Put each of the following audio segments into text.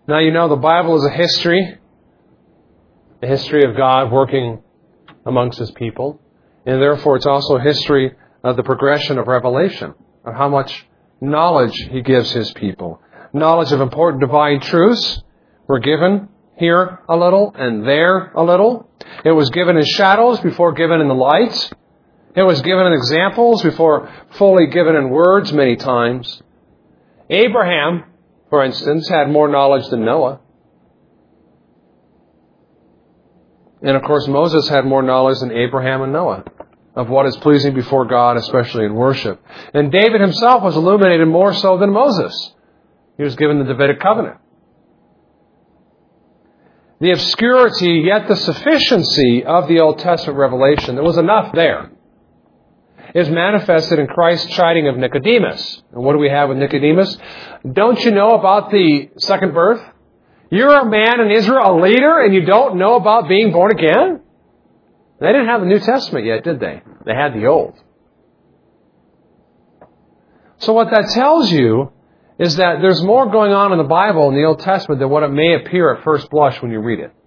Now you know the Bible is a history of God working amongst His people. And therefore it's also a history of the progression of revelation, of how much knowledge He gives His people. Knowledge of important divine truths were given here a little and there a little. It was given in shadows before given in the light. It was given in examples before fully given in words many times. Abraham, for instance, had more knowledge than Noah. And of course Moses had more knowledge than Abraham and Noah of what is pleasing before God, especially in worship. And David himself was illuminated more so than Moses. He was given the Davidic covenant. The obscurity, yet the sufficiency of the Old Testament revelation, there was enough there, is manifested in Christ's chiding of Nicodemus. And what do we have with Nicodemus? Don't you know about the second birth? You're a man in Israel, a leader, and you don't know about being born again? They didn't have the New Testament yet, did they? They had the Old. So what that tells you is that there's more going on in the Bible in the Old Testament than what it may appear at first blush when you read it.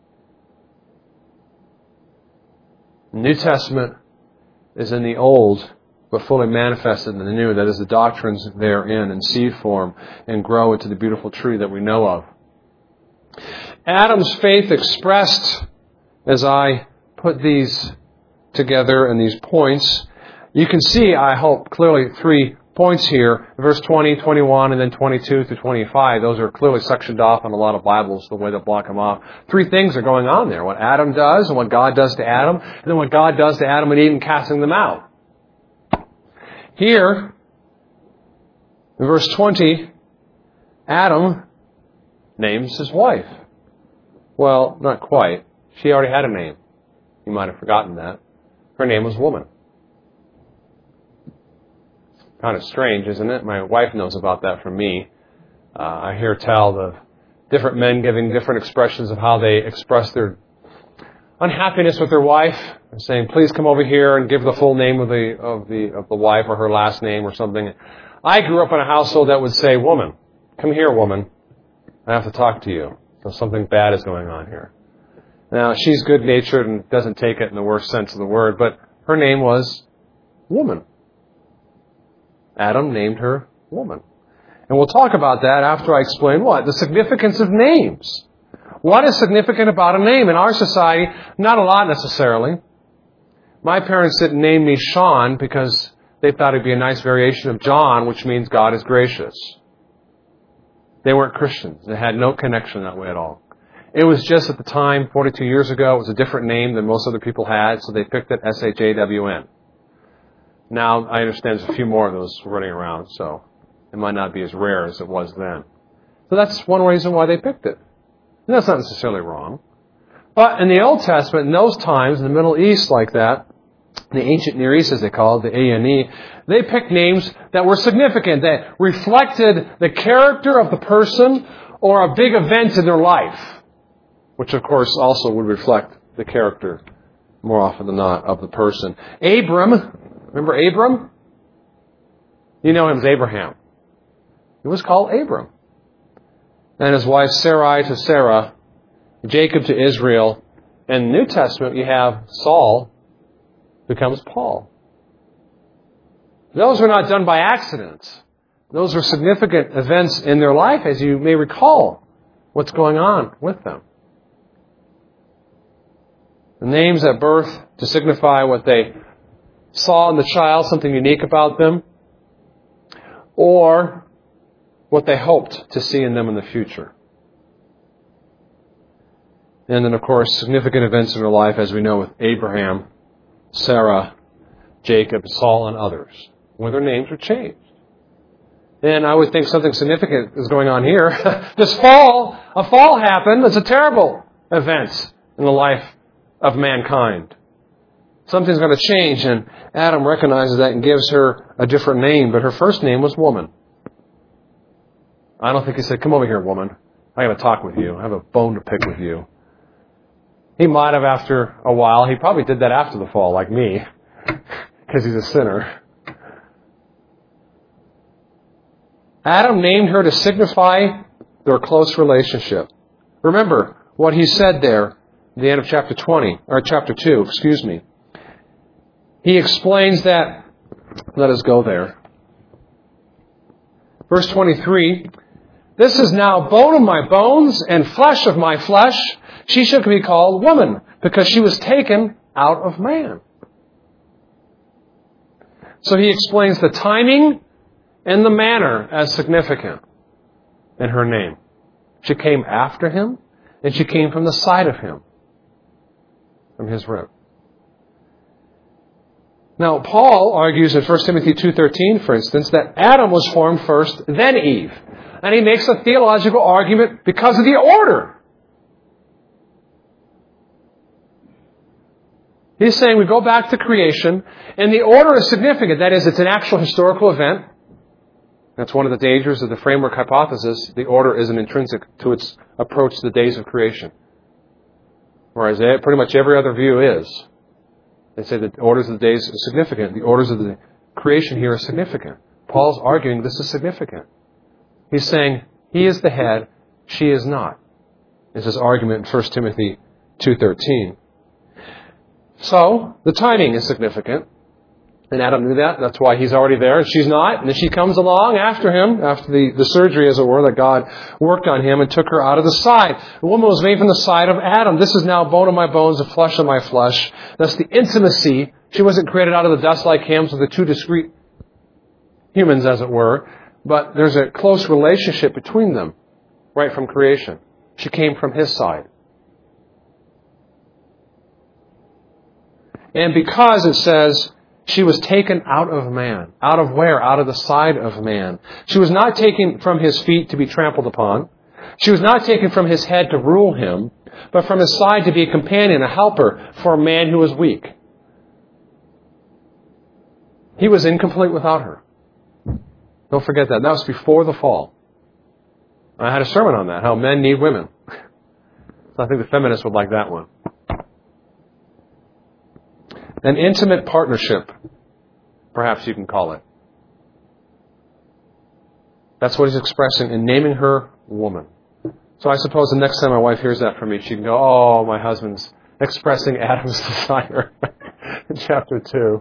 The New Testament is in the Old, but fully manifested in the New. That is, the doctrines therein in seed form and grow into the beautiful tree that we know of. Adam's faith expressed, as I put these together in these points, you can see, I hope, clearly 3 points here. Verse 20, 21, and then 22 through 25. Those are clearly sectioned off on a lot of Bibles, the way they block them off. 3 things are going on there. What Adam does, and what God does to Adam, and then what God does to Adam and Eve in casting them out. Here, in verse 20, Adam names his wife. Well, not quite. She already had a name. You might have forgotten that. Her name was woman. Kind of strange, isn't it? My wife knows about that from me. I hear tell the different men giving different expressions of how they express their unhappiness with their wife, and saying, "Please come over here," and give the full name of the wife or her last name or something. I grew up in a household that would say, "Woman, come here, woman. I have to talk to you. So something bad is going on here." Now, she's good-natured and doesn't take it in the worst sense of the word, but her name was woman. Adam named her woman. And we'll talk about that after I explain what? The significance of names. What is significant about a name? In our society, not a lot necessarily. My parents didn't name me Sean because they thought it'd be a nice variation of John, which means God is gracious. They weren't Christians. They had no connection that way at all. It was just at the time, 42 years ago, it was a different name than most other people had, so they picked it S-H-A-W-N. Now, I understand there's a few more of those running around, so it might not be as rare as it was then. So that's one reason why they picked it. And that's not necessarily wrong. But in the Old Testament, in those times, in the Middle East like that, the ancient Near East, as they call it, the A&E, they picked names that were significant, that reflected the character of the person or a big event in their life, which of course also would reflect the character, more often than not, of the person. Abram, remember Abram? You know him as Abraham. He was called Abram. And his wife Sarai to Sarah, Jacob to Israel. In the New Testament, you have Saul becomes Paul. Those were not done by accident. Those were significant events in their life, as you may recall what's going on with them. The names at birth to signify what they saw in the child, something unique about them, or what they hoped to see in them in the future. And then, of course, significant events in their life, as we know with Abraham, Sarah, Jacob, Saul, and others, where their names were changed. And I would think something significant is going on here. A fall happened. It's a terrible event in the life of mankind. Something's going to change, and Adam recognizes that and gives her a different name, but her first name was woman. I don't think he said, "Come over here, woman. I got to talk with you. I have a bone to pick with you." He might have after a while. He probably did that after the fall, like me, because he's a sinner. Adam named her to signify their close relationship. Remember what he said there at the end of chapter 2. He explains that, let us go there. Verse 23, this is now bone of my bones and flesh of my flesh. She shall be called woman, because she was taken out of man. So he explains the timing and the manner as significant in her name. She came after him, and she came from the side of him, from his rib. Now, Paul argues in 1 Timothy 2:13, for instance, that Adam was formed first, then Eve. And he makes a theological argument because of the order. He's saying we go back to creation, and the order is significant. That is, it's an actual historical event. That's one of the dangers of the framework hypothesis. The order isn't intrinsic to its approach to the days of creation. Whereas pretty much every other view is. They say that the orders of the days are significant. The orders of the creation here are significant. Paul's arguing this is significant. He's saying he is the head, she is not. Is his argument in 1 Timothy 2:13. So, the timing is significant. And Adam knew that. That's why he's already there and she's not. And then she comes along after him, after the surgery, as it were, that God worked on him and took her out of the side. The woman was made from the side of Adam. This is now bone of my bones and flesh of my flesh. That's the intimacy. She wasn't created out of the dust like him, so the two discrete humans, as it were. But there's a close relationship between them right from creation. She came from his side. And because it says she was taken out of man. Out of where? Out of the side of man. She was not taken from his feet to be trampled upon. She was not taken from his head to rule him, but from his side to be a companion, a helper for a man who was weak. He was incomplete without her. Don't forget that. That was before the fall. I had a sermon on that, how men need women. So I think the feminists would like that one. An intimate partnership, perhaps you can call it. That's what he's expressing in naming her woman. So I suppose the next time my wife hears that from me, she can go, oh, my husband's expressing Adam's desire in chapter 2.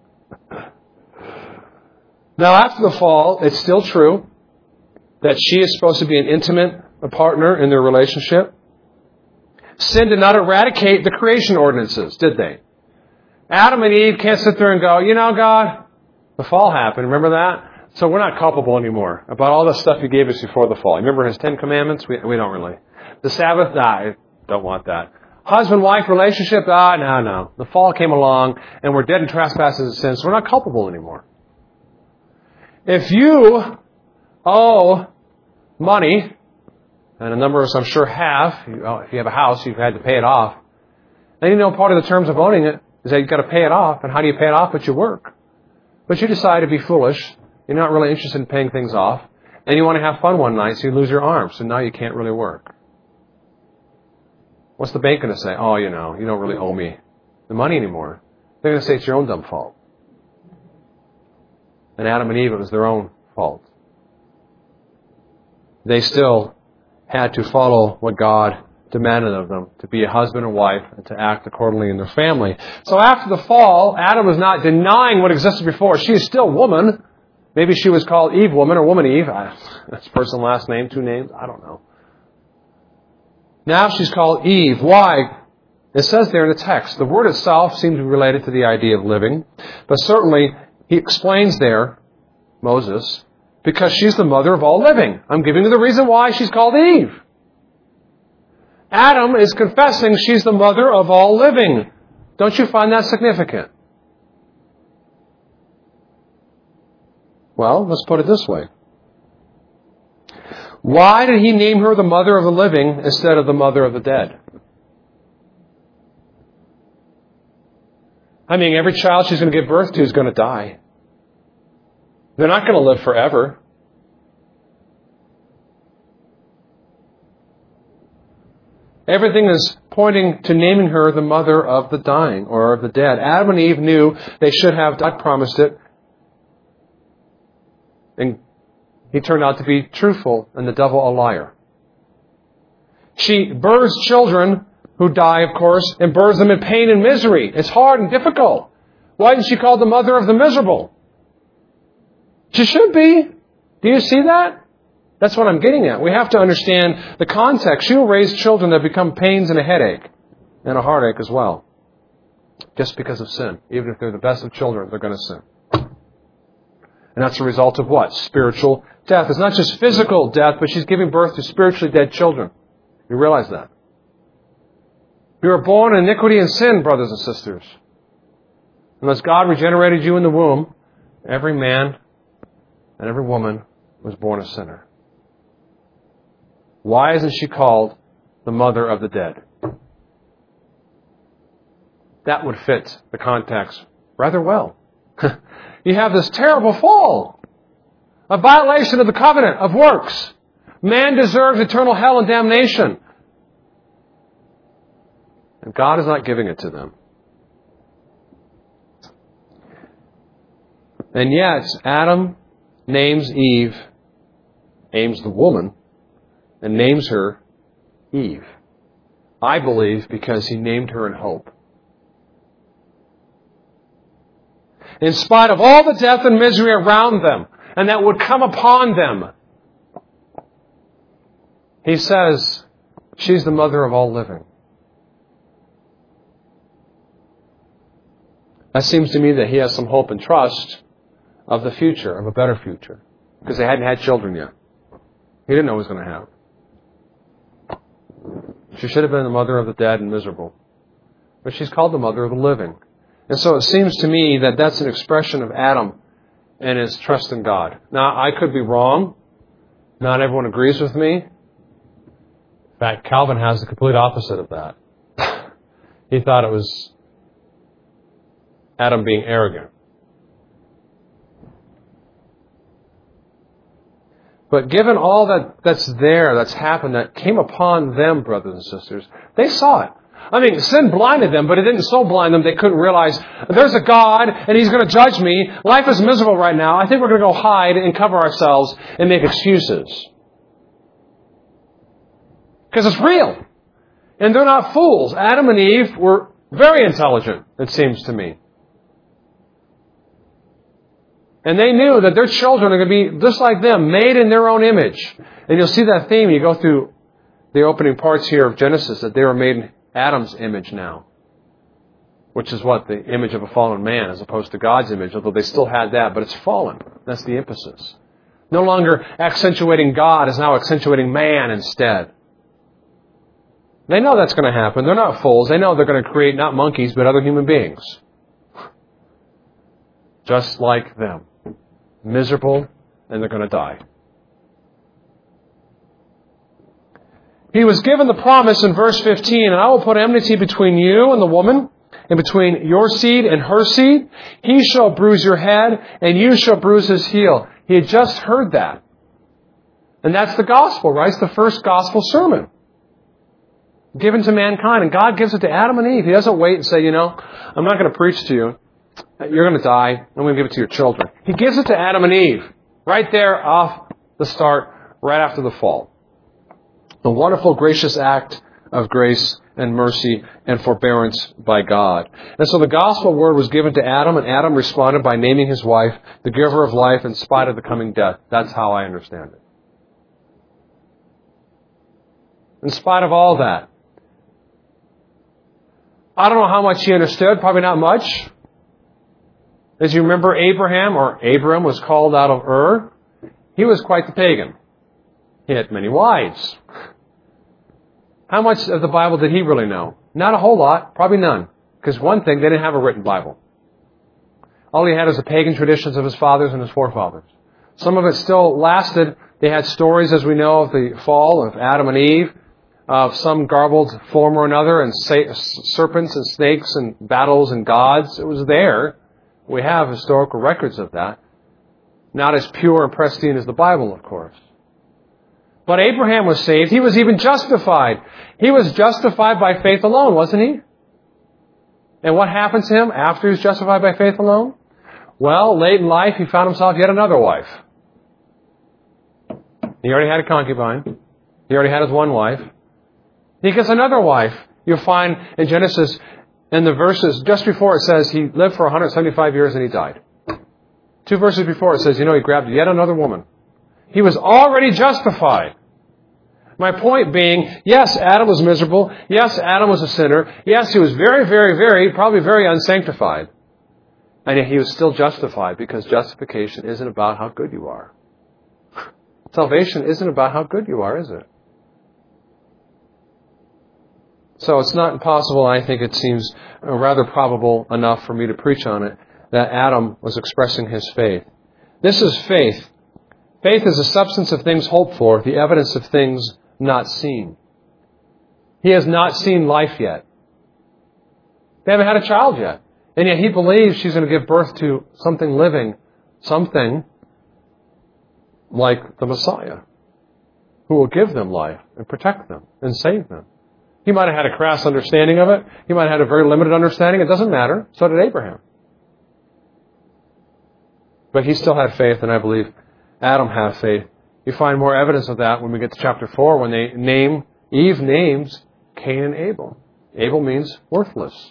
Now, after the fall, it's still true that she is supposed to be an intimate partner in their relationship. Sin did not eradicate the creation ordinances, did they? Adam and Eve can't sit there and go, you know, God, the fall happened. Remember that? So we're not culpable anymore about all the stuff you gave us before the fall. Remember his 10 commandments? We don't really. The Sabbath? I don't want that. Husband-wife relationship? No. The fall came along and we're dead in trespasses and sins, so we're not culpable anymore. If you owe money, and a number of us I'm sure have, if you have a house, you've had to pay it off, then you know part of the terms of owning it is that you've got to pay it off. And how do you pay it off? But you work. But you decide to be foolish. You're not really interested in paying things off. And you want to have fun one night, so you lose your arm. So now you can't really work. What's the bank going to say? Oh, you know, you don't really owe me the money anymore. They're going to say it's your own dumb fault. And Adam and Eve, it was their own fault. They still had to follow what God demanded of them, to be a husband and wife and to act accordingly in their family. So after the fall, Adam was not denying what existed before. She is still woman. Maybe she was called Eve woman or woman Eve. That's first and last name, 2 names. I don't know. Now she's called Eve. Why? It says there in the text. The word itself seems to be related to the idea of living. But certainly, he explains there, Moses, because she's the mother of all living. I'm giving you the reason why she's called Eve. Adam is confessing she's the mother of all living. Don't you find that significant? Well, let's put it this way. Why did he name her the mother of the living instead of the mother of the dead? I mean, every child she's going to give birth to is going to die. They're not going to live forever. Everything is pointing to naming her the mother of the dying or of the dead. Adam and Eve knew they should have. God promised it. And he turned out to be truthful and the devil a liar. She births children who die, of course, and births them in pain and misery. It's hard and difficult. Why isn't she called the mother of the miserable? She should be. Do you see that? That's what I'm getting at. We have to understand the context. She will raise children that become pains and a headache and a heartache as well. Just because of sin. Even if they're the best of children, they're going to sin. And that's a result of what? Spiritual death. It's not just physical death, but she's giving birth to spiritually dead children. You realize that? You were born in iniquity and sin, brothers and sisters. Unless God regenerated you in the womb, every man and every woman was born a sinner. Why isn't she called the mother of the dead? That would fit the context rather well. You have this terrible fall, a violation of the covenant of works. Man deserves eternal hell and damnation. And God is not giving it to them. And yet, Adam names Eve, names the woman, and names her Eve. I believe because he named her in hope. In spite of all the death and misery around them, and that would come upon them, he says, she's the mother of all living. That seems to me that he has some hope and trust of the future, of a better future. Because they hadn't had children yet. He didn't know what he was going to have. She should have been the mother of the dead and miserable. But she's called the mother of the living. And so it seems to me that that's an expression of Adam and his trust in God. Now, I could be wrong. Not everyone agrees with me. In fact, Calvin has the complete opposite of that. He thought it was Adam being arrogant. But given all that's happened, that came upon them, brothers and sisters, they saw it. I mean, sin blinded them, but it didn't so blind them they couldn't realize, there's a God, and He's going to judge me. Life is miserable right now. I think we're going to go hide and cover ourselves and make excuses. Because it's real. And they're not fools. Adam and Eve were very intelligent, it seems to me. And they knew that their children are going to be just like them, made in their own image. And you'll see that theme. You go through the opening parts here of Genesis, that they were made in Adam's image now. Which is what? The image of a fallen man as opposed to God's image, although they still had that, but it's fallen. That's the emphasis. No longer accentuating God, is now accentuating man instead. They know that's going to happen. They're not fools. They know they're going to create not monkeys, but other human beings. Just like them. Miserable, and they're going to die. He was given the promise in verse 15, and I will put enmity between you and the woman, and between your seed and her seed. He shall bruise your head, and you shall bruise his heel. He had just heard that. And that's the gospel, right? It's the first gospel sermon given to mankind. And God gives it to Adam and Eve. He doesn't wait and say, I'm not going to preach to you. You're going to die. I'm going to give it to your children. He gives it to Adam and Eve right there off the start, right after the fall. The wonderful, gracious act of grace and mercy and forbearance by God. And so the gospel word was given to Adam, and Adam responded by naming his wife the giver of life in spite of the coming death. That's how I understand it. In spite of all that. I don't know how much he understood, probably not much. As you remember, Abram was called out of Ur. He was quite the pagan. He had many wives. How much of the Bible did he really know? Not a whole lot, probably none. Because one thing, they didn't have a written Bible. All he had is the pagan traditions of his fathers and his forefathers. Some of it still lasted. They had stories, as we know, of the fall of Adam and Eve, of some garbled form or another, and serpents and snakes and battles and gods. It was there. We have historical records of that. Not as pure and pristine as the Bible, of course. But Abraham was saved. He was even justified. He was justified by faith alone, wasn't he? And what happened to him after he was justified by faith alone? Well, late in life, he found himself yet another wife. He already had a concubine. He already had his one wife. He gets another wife. You'll find in Genesis, in the verses just before it says he lived for 175 years and he died. 2 verses before it says, he grabbed yet another woman. He was already justified. My point being, yes, Adam was miserable. Yes, Adam was a sinner. Yes, he was probably very unsanctified. And yet he was still justified, because justification isn't about how good you are. Salvation isn't about how good you are, is it? So it's not impossible, I think it seems rather probable enough for me to preach on it, that Adam was expressing his faith. This is faith. Faith is the substance of things hoped for, the evidence of things not seen. He has not seen life yet. They haven't had a child yet. And yet he believes she's going to give birth to something living, something like the Messiah, who will give them life and protect them and save them. He might have had a crass understanding of it. He might have had a very limited understanding. It doesn't matter. So did Abraham. But he still had faith, and I believe Adam had faith. You find more evidence of that when we get to chapter 4, when Eve names Cain and Abel. Abel means worthless.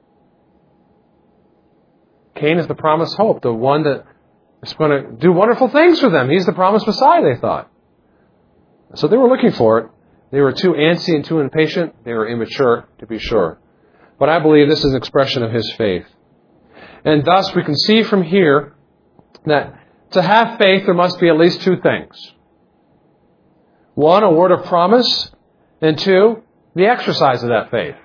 Cain is the promised hope, the one that is going to do wonderful things for them. He's the promised Messiah, they thought. So they were looking for it. They were too antsy and too impatient. They were immature, to be sure. But I believe this is an expression of his faith. And thus we can see from here that to have faith, there must be at least two things. One, a word of promise, and two, the exercise of that faith.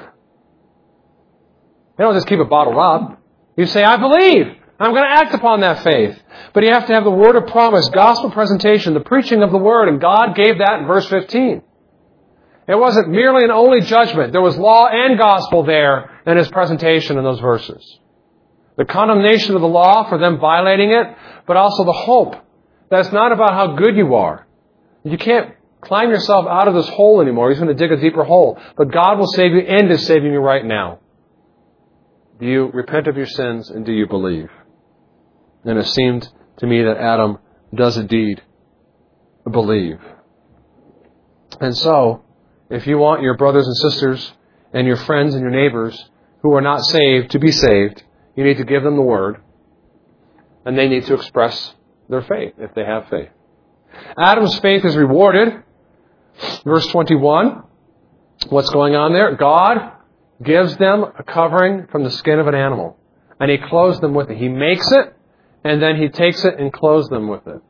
They don't just keep it bottled up. You say, I believe. I'm going to act upon that faith. But you have to have the word of promise, gospel presentation, the preaching of the word, and God gave that in verse 15. It wasn't merely an only judgment. There was law and gospel there in his presentation in those verses. The condemnation of the law for them violating it, but also the hope that it's not about how good you are. You can't climb yourself out of this hole anymore. He's going to dig a deeper hole. But God will save you and is saving you right now. Do you repent of your sins and do you believe? And it seemed to me that Adam does indeed believe. And so, if you want your brothers and sisters and your friends and your neighbors who are not saved to be saved, you need to give them the word, and they need to express their faith if they have faith. Adam's faith is rewarded. Verse 21, what's going on there? God gives them a covering from the skin of an animal, and He clothes them with it. He makes it, and then He takes it and clothes them with it.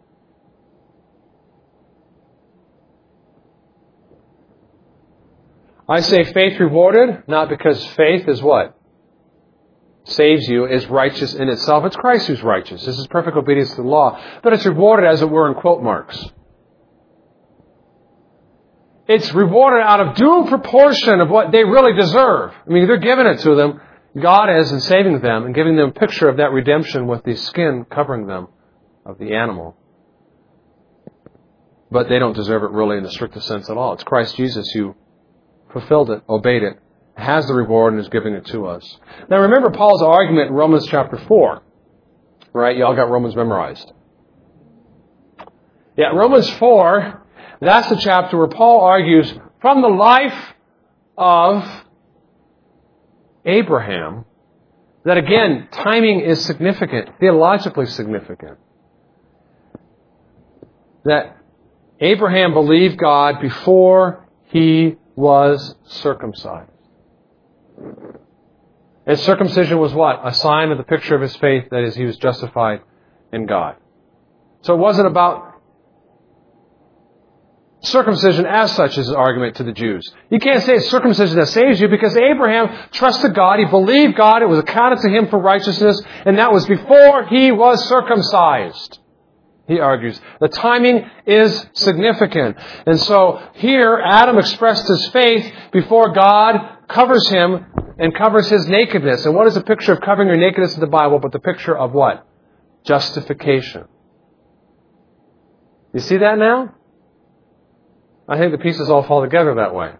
I say faith rewarded, not because faith is what? Saves you, is righteous in itself. It's Christ who's righteous. This is perfect obedience to the law. But it's rewarded, as it were, in quote marks. It's rewarded out of due proportion of what they really deserve. I mean, they're giving it to them. God is in saving them and giving them a picture of that redemption with the skin covering them of the animal. But they don't deserve it really in the strictest sense at all. It's Christ Jesus who fulfilled it, obeyed it, has the reward, and is giving it to us. Now remember Paul's argument in Romans chapter 4. Right? You all got Romans memorized. Yeah, Romans 4, that's the chapter where Paul argues from the life of Abraham that, again, timing is significant, theologically significant. That Abraham believed God before he was circumcised. And circumcision was what? A sign of the picture of his faith, that is, he was justified in God. So it wasn't about circumcision as such, is his argument to the Jews. You can't say it's circumcision that saves you, because Abraham trusted God, he believed God, it was accounted to him for righteousness, and that was before he was circumcised. He argues. The timing is significant. And so here, Adam expressed his faith before God covers him and covers his nakedness. And what is the picture of covering your nakedness in the Bible but the picture of what? Justification. You see that now? I think the pieces all fall together that way.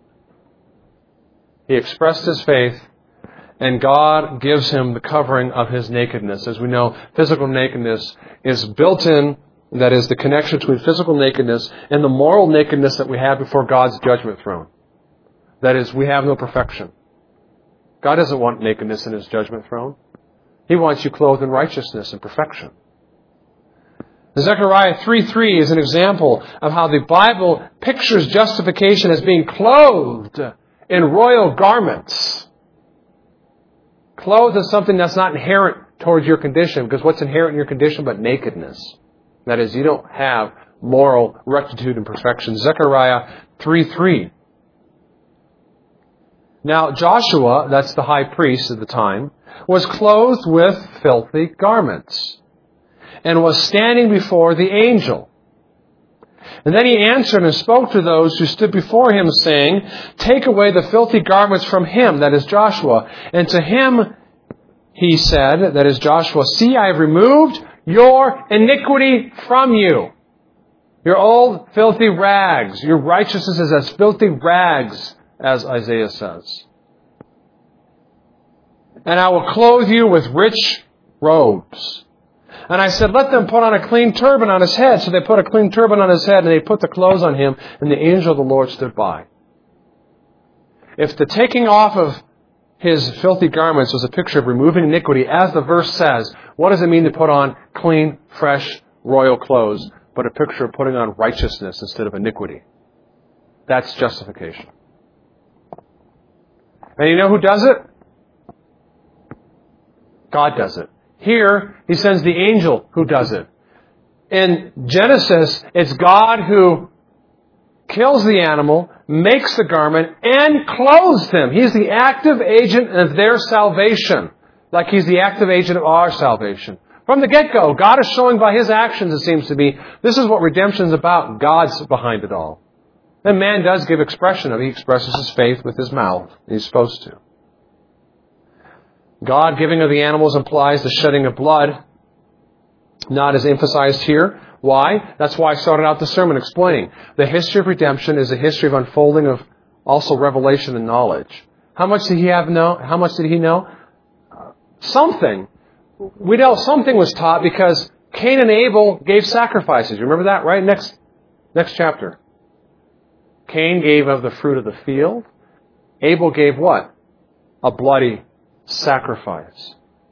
He expressed his faith, and God gives him the covering of his nakedness. As we know, physical nakedness is built in That is, the connection between physical nakedness and the moral nakedness that we have before God's judgment throne. That is, we have no perfection. God doesn't want nakedness in His judgment throne. He wants you clothed in righteousness and perfection. Zechariah 3:3 is an example of how the Bible pictures justification as being clothed in royal garments. Clothed is something that's not inherent towards your condition, because what's inherent in your condition but nakedness? That is, you don't have moral rectitude and perfection. Zechariah 3:3. Now Joshua, that's the high priest at the time, was clothed with filthy garments and was standing before the angel. And then he answered and spoke to those who stood before him, saying, "Take away the filthy garments from him," that is Joshua. And to him he said, that is Joshua, "See, I have removed your iniquity from you." Your old filthy rags. Your righteousness is as filthy rags, as Isaiah says. "And I will clothe you with rich robes." And I said, "Let them put on a clean turban on his head." So they put a clean turban on his head, and they put the clothes on him, and the angel of the Lord stood by. If the taking off of his filthy garments was a picture of removing iniquity, as the verse says, what does it mean to put on clean, fresh, royal clothes, but a picture of putting on righteousness instead of iniquity? That's justification. And you know who does it? God does it. Here, He sends the angel who does it. In Genesis, it's God who kills the animal, makes the garment, and clothes them. He's the active agent of their salvation, like He's the active agent of our salvation. From the get-go, God is showing by His actions, it seems to be, this is what redemption is about. God's behind it all. And man does give expression of it. He expresses his faith with his mouth. He's supposed to. God giving of the animals implies the shedding of blood, not as emphasized here. Why? That's why I started out the sermon explaining. The history of redemption is a history of unfolding of also revelation and knowledge. How much did he know? How much did he know? Something. We know something was taught because Cain and Abel gave sacrifices. You remember that, right? Next chapter. Cain gave of the fruit of the field. Abel gave what? A bloody sacrifice.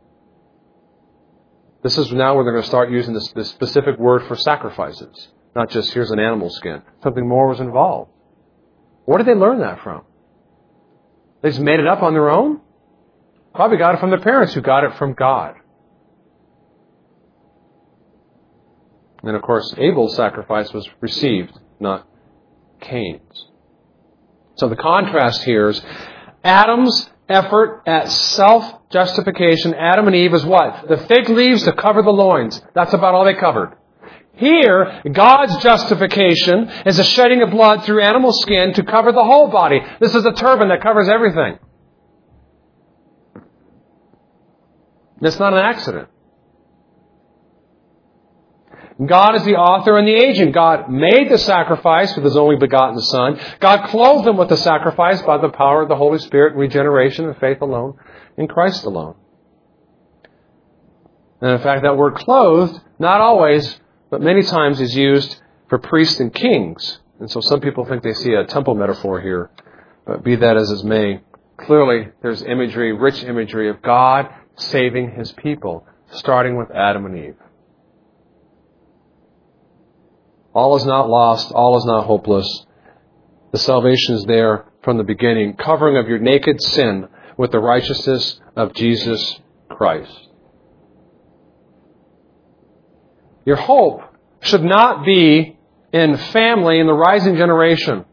This is now where they're going to start using this specific word for sacrifices. Not just here's an animal skin. Something more was involved. Where did they learn that from? They just made it up on their own? Probably got it from their parents who got it from God. And of course, Abel's sacrifice was received, not Cain's. So the contrast here is Adam's effort at self-justification. Adam and Eve is what? The fig leaves to cover the loins. That's about all they covered. Here, God's justification is a shedding of blood through animal skin to cover the whole body. This is a turban that covers everything. It's not an accident. God is the author and the agent. God made the sacrifice with His only begotten Son. God clothed them with the sacrifice by the power of the Holy Spirit, regeneration, and faith alone in Christ alone. And in fact, that word clothed, not always, but many times is used for priests and kings. And so some people think they see a temple metaphor here. But be that as it may, clearly there's imagery, rich imagery of God saving His people, starting with Adam and Eve. All is not lost. All is not hopeless. The salvation is there from the beginning, covering of your naked sin with the righteousness of Jesus Christ. Your hope should not be in family in the rising generation.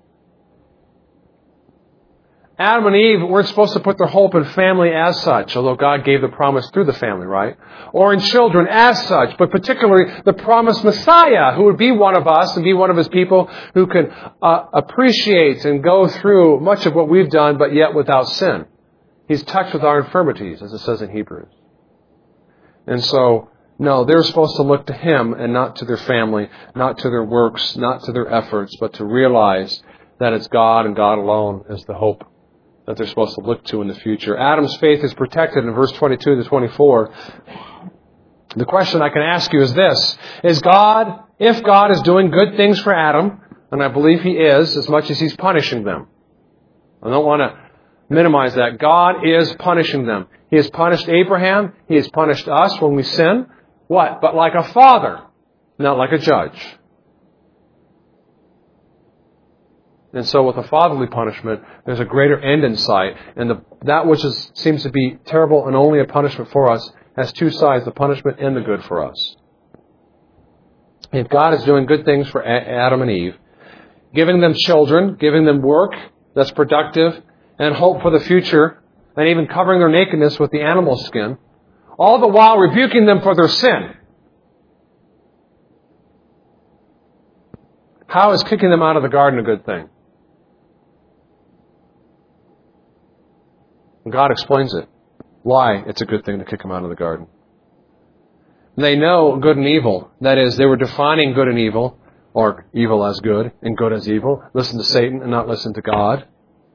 Adam and Eve weren't supposed to put their hope in family as such, although God gave the promise through the family, right? Or in children as such, but particularly the promised Messiah, who would be one of us and be one of His people who can appreciate and go through much of what we've done, but yet without sin. He's touched with our infirmities, as it says in Hebrews. And so, no, they're supposed to look to Him and not to their family, not to their works, not to their efforts, but to realize that it's God and God alone is the hope that they're supposed to look to in the future. Adam's faith is protected in verse 22 to 24 The question I can ask you is this: if God is doing good things for Adam, and I believe He is, as much as He's punishing them. I don't want to minimize that. God is punishing them. He has punished Abraham. He has punished us when we sin. What? But like a father, not like a judge. And so with a fatherly punishment, there's a greater end in sight. And that which seems to be terrible and only a punishment for us has two sides, the punishment and the good for us. If God is doing good things for Adam and Eve, giving them children, giving them work that's productive, and hope for the future, and even covering their nakedness with the animal skin, all the while rebuking them for their sin, how is kicking them out of the garden a good thing? God explains it. Why it's a good thing to kick them out of the garden. They know good and evil. That is, they were defining good and evil, or evil as good and good as evil. Listen to Satan and not listen to God.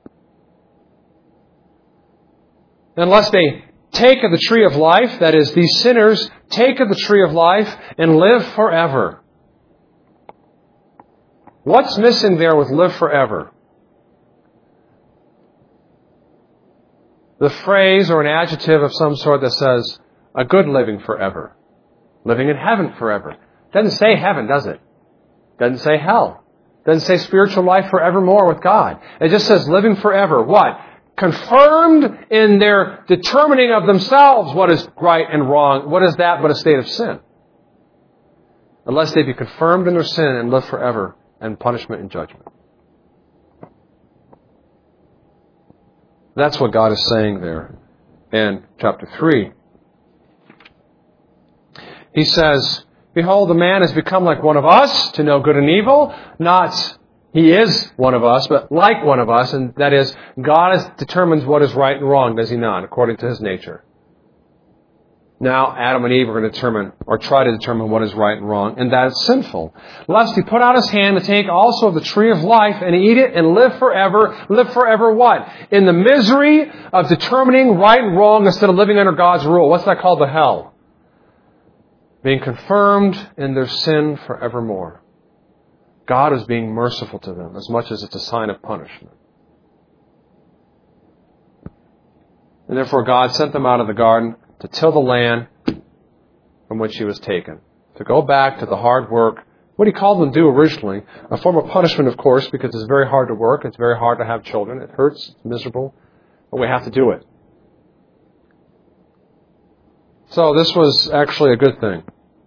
Unless they take of the tree of life, that is, these sinners take of the tree of life and live forever. What's missing there with live forever? The phrase or an adjective of some sort that says, a good living forever. Living in heaven forever. Doesn't say heaven, does it? Doesn't say hell. Doesn't say spiritual life forevermore with God. It just says living forever. What? Confirmed in their determining of themselves what is right and wrong. What is that but a state of sin? Unless they be confirmed in their sin and live forever in punishment and judgment. That's what God is saying there in chapter 3. He says, behold, the man has become like one of us to know good and evil. Not he is one of us, but like one of us. And that is, God determines what is right and wrong, does He not, according to His nature. Now, Adam and Eve are going to determine, or try to determine what is right and wrong, and that is sinful. Lest he put out his hand to take also of the tree of life and eat it and live forever. Live forever what? In the misery of determining right and wrong instead of living under God's rule. What's that called? The hell. Being confirmed in their sin forevermore. God is being merciful to them as much as it's a sign of punishment. And therefore God sent them out of the garden to till the land from which He was taken. To go back to the hard work. What He called them to do originally. A form of punishment, of course, because it's very hard to work. It's very hard to have children. It hurts. It's miserable. But we have to do it. So this was actually a good thing.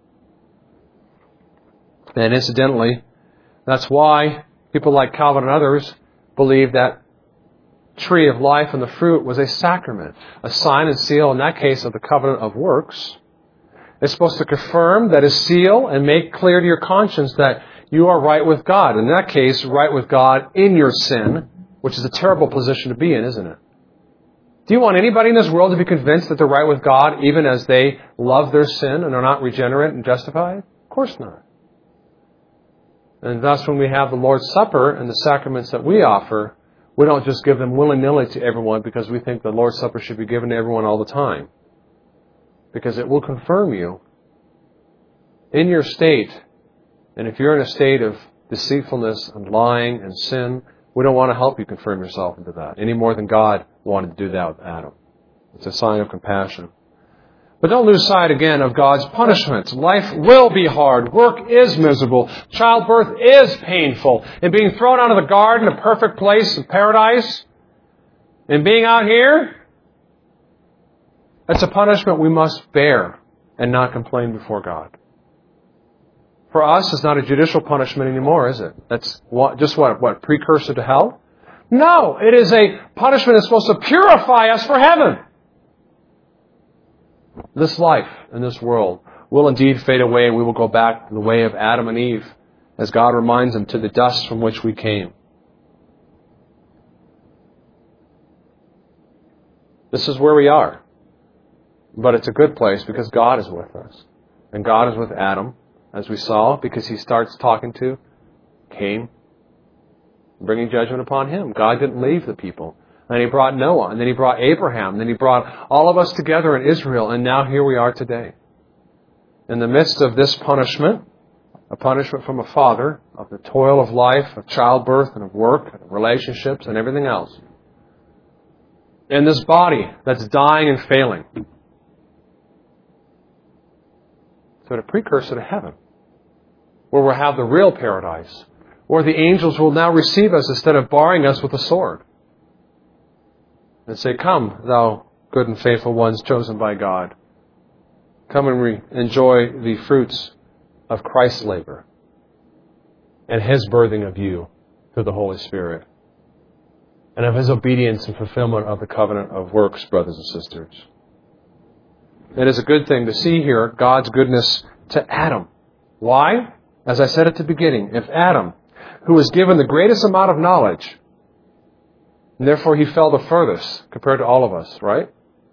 And incidentally, that's why people like Calvin and others believe that tree of life and the fruit was a sacrament, a sign and seal, in that case, of the covenant of works. It's supposed to confirm, that is, seal and make clear to your conscience that you are right with God. In that case, right with God in your sin, which is a terrible position to be in, isn't it? Do you want anybody in this world to be convinced that they're right with God even as they love their sin and are not regenerate and justified? Of course not. And thus, when we have the Lord's Supper and the sacraments that we offer, we don't just give them willy-nilly to everyone because we think the Lord's Supper should be given to everyone all the time. Because it will confirm you in your state. And if you're in a state of deceitfulness and lying and sin, we don't want to help you confirm yourself into that any more than God wanted to do that with Adam. It's a sign of compassion. But don't lose sight again of God's punishments. Life will be hard. Work is miserable. Childbirth is painful. And being thrown out of the garden, a perfect place of paradise, and being out here, that's a punishment we must bear and not complain before God. For us, it's not a judicial punishment anymore, is it? That's what, precursor to hell? No, it is a punishment that's supposed to purify us for heaven. This life and this world will indeed fade away, and we will go back to the way of Adam and Eve, as God reminds them, to the dust from which we came. This is where we are. But it's a good place because God is with us. And God is with Adam, as we saw, because he starts talking to Cain, bringing judgment upon him. God didn't leave the people. And He brought Noah, and then He brought Abraham, and then He brought all of us together in Israel, and now here we are today. in the midst of this punishment, a punishment from a father, of the toil of life, of childbirth and of work, and of relationships and everything else, in this body that's dying and failing, so a precursor to heaven, where we'll have the real paradise, where the angels will now receive us instead of barring us with a sword, and say, "Come, thou good and faithful ones chosen by God. Come and enjoy the fruits of Christ's labor and His birthing of you through the Holy Spirit, and of His obedience and fulfillment of the covenant of works," brothers and sisters. It is a good thing to see here God's goodness to Adam. Why? As I said at the beginning, if Adam, who was given the greatest amount of knowledge, and therefore he fell the furthest compared to all of us, right?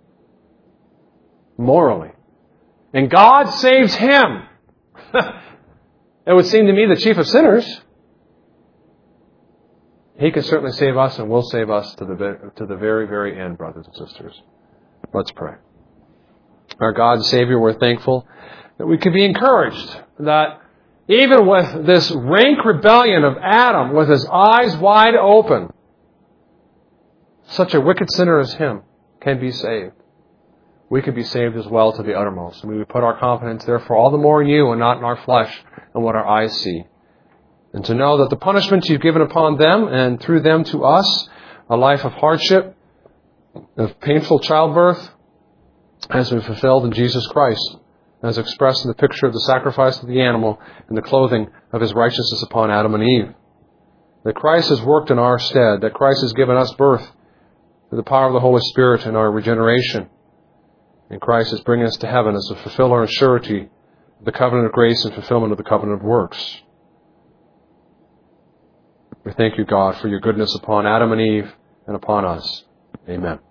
Morally. And God saves him. It would seem to me the chief of sinners. He can certainly save us and will save us to the very, very end, brothers and sisters. Let's pray. Our God and Savior, we're thankful that we can be encouraged that even with this rank rebellion of Adam, with his eyes wide open, such a wicked sinner as him can be saved. We can be saved as well to the uttermost. And we put our confidence, therefore, all the more in you and not in our flesh and what our eyes see. And to know that the punishment you've given upon them and through them to us, a life of hardship, of painful childbirth, has been fulfilled in Jesus Christ, as expressed in the picture of the sacrifice of the animal and the clothing of His righteousness upon Adam and Eve. That Christ has worked in our stead, that Christ has given us birth through the power of the Holy Spirit in our regeneration. And Christ is bringing us to heaven as a fulfiller and surety of the covenant of grace and fulfillment of the covenant of works. We thank you, God, for your goodness upon Adam and Eve and upon us. Amen.